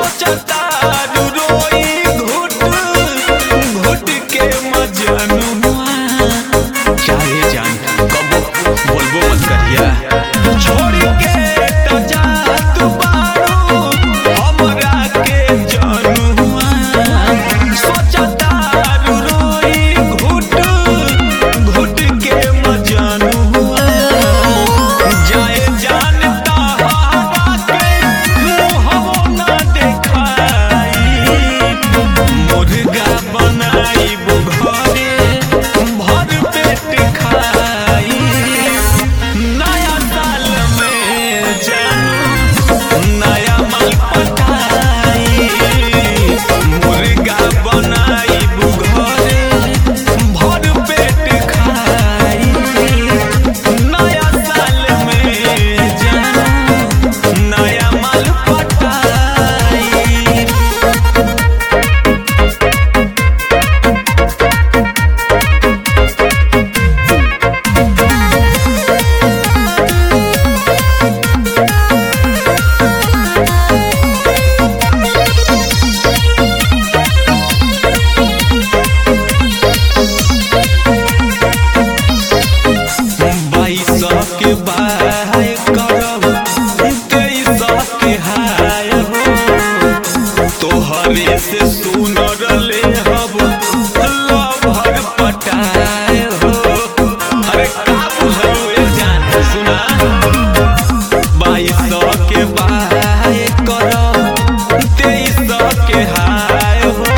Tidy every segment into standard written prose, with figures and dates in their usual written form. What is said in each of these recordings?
सोचतारू रोई घुट घुट के मजनुआ। चाहे जान कब बोलबो मत करिया, छोड़ के त जात बारू हमरा के जनुआ। सोचतारू रोई घुट घुट के मजनुआ। जाए जानता हवा के मुहवो ना देखाई, मुर्गा बनाईब घरे भर पेट खाई। नया साल में जानू नया माल पटाई, मुर्गा बनाईब घरे भर पेट खाई। नया साल में जानू नया माल पटाई। बाईस के बाय करब 23 के हाय हो, तोहरे से सुनर ले हब लभर पटाय हो। अरे का बुझलो ए जान सुना, 22 के बाय करब 23 के हाय हो,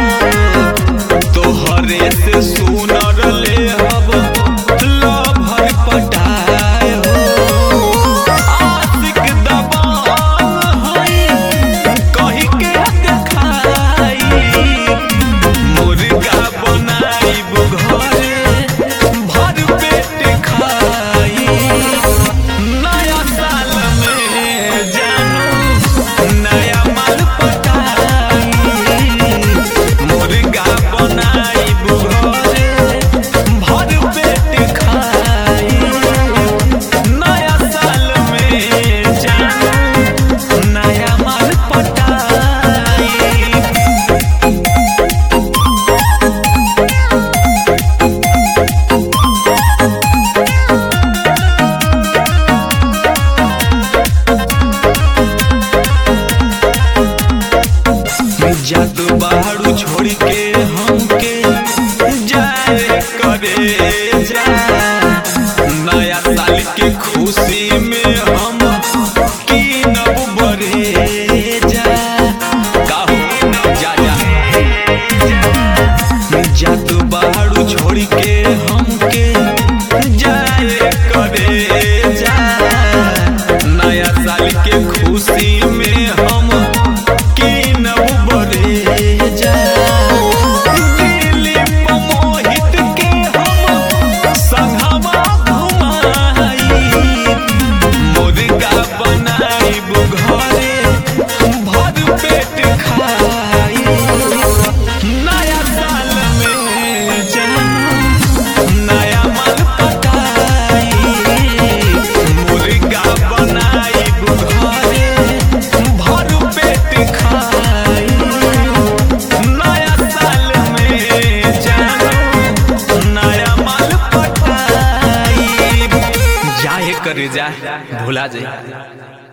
तोहरे से सुनर ले हब लभर पटाय हो। आशिक दबान हई कही के देखाई, मुर्गा बनाईब घरे भर पेट खाई। नया साल में जानू नया माल पटाई, मुर्गा बनाईब घरे भर पेट खाई। नया साल में जानू नया माल पटाई। जात बारू छोड़ के हमके जाए करे जा। नया साल के खुशी में हम कीनब बरे जा। काहो जा जा जात बारू छोड़ के हमके जाए करे जा। नया साल के खुशी में हम कीनब बरे जा। दिलीप मोहित के हम संगमा घुमाई, मुर्गा बनाईब घरे भर पेट खाई। नया साल में जानू नया माल पटाई, मुर्गा बनाईब घरे भर पेट खाई। नया साल में जानू नया माल पटाई। जाए करे जा भुला जाए।